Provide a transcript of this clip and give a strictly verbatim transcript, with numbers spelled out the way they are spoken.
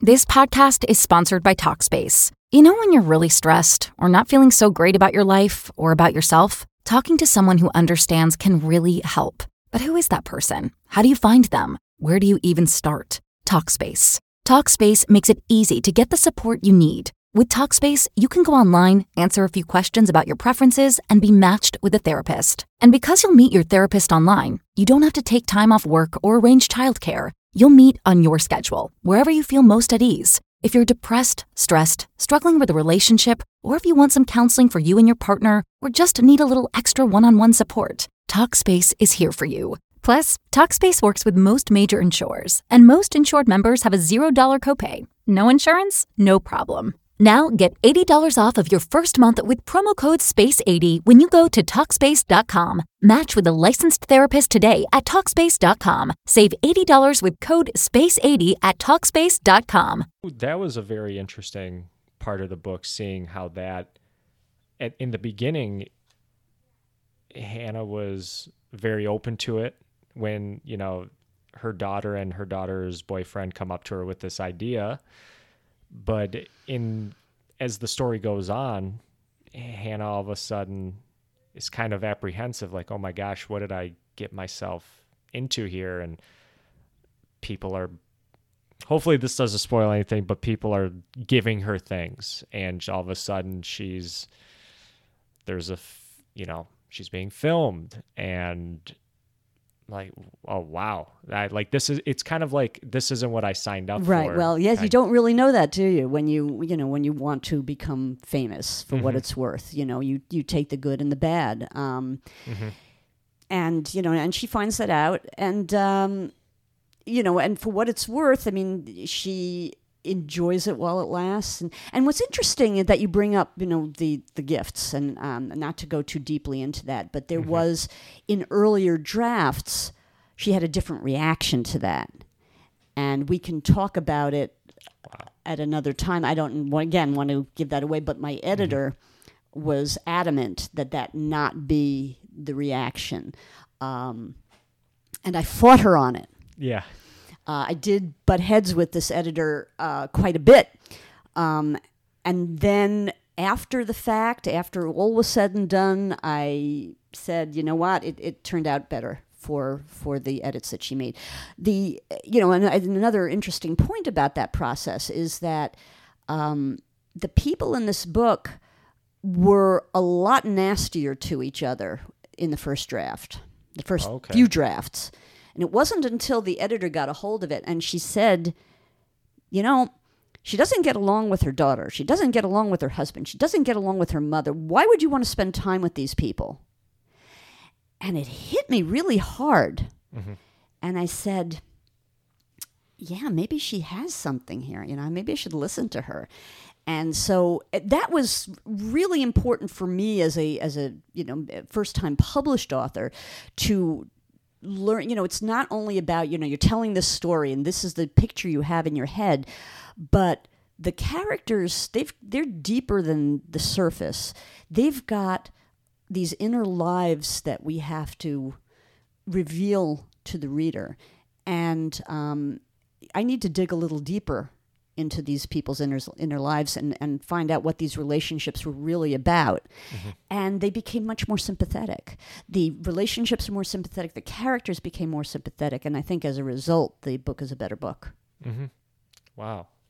This podcast is sponsored by Talkspace. You know when you're really stressed or not feeling so great about your life or about yourself? Talking to someone who understands can really help. But who is that person? How do you find them? Where do you even start? Talkspace. Talkspace makes it easy to get the support you need. With Talkspace, you can go online, answer a few questions about your preferences, and be matched with a therapist. And because you'll meet your therapist online, you don't have to take time off work or arrange childcare. You'll meet on your schedule, wherever you feel most at ease. If you're depressed, stressed, struggling with a relationship, or if you want some counseling for you and your partner, or just need a little extra one-on-one support, Talkspace is here for you. Plus, Talkspace works with most major insurers, and most insured members have a zero dollars copay. No insurance? No problem. Now get eighty dollars off of your first month with promo code space eighty when you go to Talkspace dot com. Match with a licensed therapist today at Talkspace dot com. Save eighty dollars with code space eighty at Talkspace dot com. That was a very interesting part of the book, seeing how that, at, in the beginning, Hannah was very open to it when, you know, her daughter and her daughter's boyfriend come up to her with this idea. But in as the story goes on, Hannah all of a sudden is kind of apprehensive, like, oh my gosh, what did I get myself into here? And people are, hopefully this doesn't spoil anything, but people are giving her things. And all of a sudden she's, there's a, you know, she's being filmed, and like, oh wow, I, like this is, it's kind of like, this isn't what I signed up right, for. Right. Well, yes, I, you don't really know that, do you? When you, you know, when you want to become famous for mm-hmm. what it's worth, you know, you, you take the good and the bad. Um, mm-hmm. And, you know, and she finds that out, and, um, you know, and for what it's worth, I mean, she enjoys it while it lasts. And, and what's interesting is that you bring up, you know, the, the gifts, and um, not to go too deeply into that, but there mm-hmm. was, in earlier drafts, she had a different reaction to that. And we can talk about it wow. at another time. I don't, again, want to give that away, but my editor mm-hmm. was adamant that that not be the reaction. Um, and I fought her on it. Yeah. Uh, I did butt heads with this editor uh, quite a bit. Um, and then after the fact, after all was said and done, I said, you know what, it, it turned out better for for the edits that she made. The, you know, and, and another interesting point about that process is that um, the people in this book were a lot nastier to each other in the first draft, the first okay. few drafts. And it wasn't until the editor got a hold of it and she said, you know, she doesn't get along with her daughter. She doesn't get along with her husband. She doesn't get along with her mother. Why would you want to spend time with these people? And it hit me really hard. Mm-hmm. And I said, yeah, maybe she has something here. You know, maybe I should listen to her. And so that was really important for me as a, as a, you know, first-time published author to learn. You know, it's not only about, you know, you're telling this story and this is the picture you have in your head, but the characters, they've, they're deeper than the surface. They've got these inner lives that we have to reveal to the reader. And um, I need to dig a little deeper into these people's inner, inner lives and, and find out what these relationships were really about. Mm-hmm. And they became much more sympathetic. The relationships were more sympathetic. The characters became more sympathetic. And I think as a result, the book is a better book. Mm-hmm. Wow.